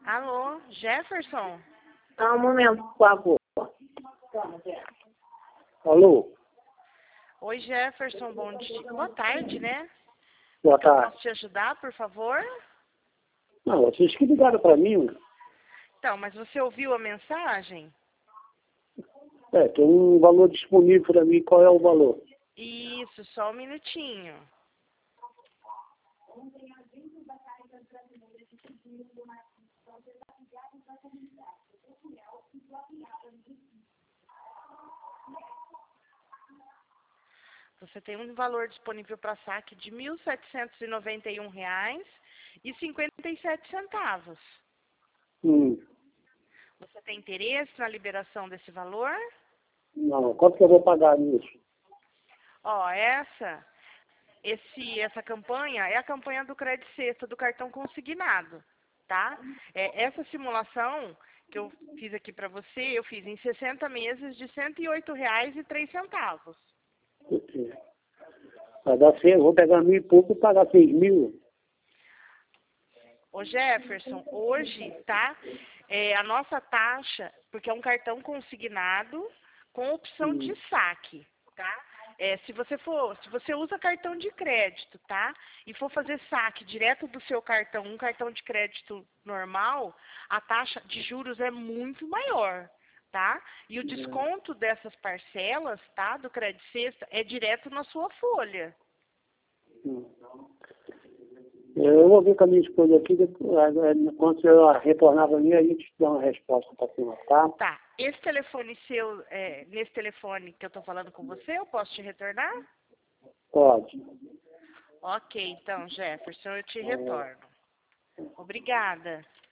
Alô, Jefferson? Um momento, por favor. Alô? Oi, Jefferson, bom dia. Boa tarde, né? Boa Que eu tarde. posso te ajudar, por favor? Não, vocês que ligaram para mim. Então, mas você ouviu a mensagem? Tem um valor disponível para mim. Qual é o valor? Isso, só um minutinho. Você tem um valor disponível para saque de R$ 1.791,57. Você tem interesse na liberação desse valor? Não, quanto que eu vou pagar nisso? Ó, essa campanha é a campanha do Crédito Sexta, do cartão consignado, tá? Essa simulação que eu fiz aqui para você, eu fiz em 60 meses de R$ 108,03. Vai dar 100, eu vou pegar 1.000 e pouco e pagar 6.000. Ô Jefferson, hoje, tá? A nossa taxa, porque é um cartão consignado com opção de saque, tá? Se você usa cartão de crédito, tá? E for fazer saque direto do seu cartão, um cartão de crédito normal, a taxa de juros é muito maior, tá? E o desconto dessas parcelas, tá? Do Crédito Sexta é direto na sua folha. Eu vou ver com a minha esposa aqui, quando você retornar para mim, a gente dá uma resposta para cima, tá? Tá. Esse telefone seu, nesse telefone que eu tô falando com você, eu posso te retornar? Pode. Ok, então, Jefferson, eu te retorno. Obrigada.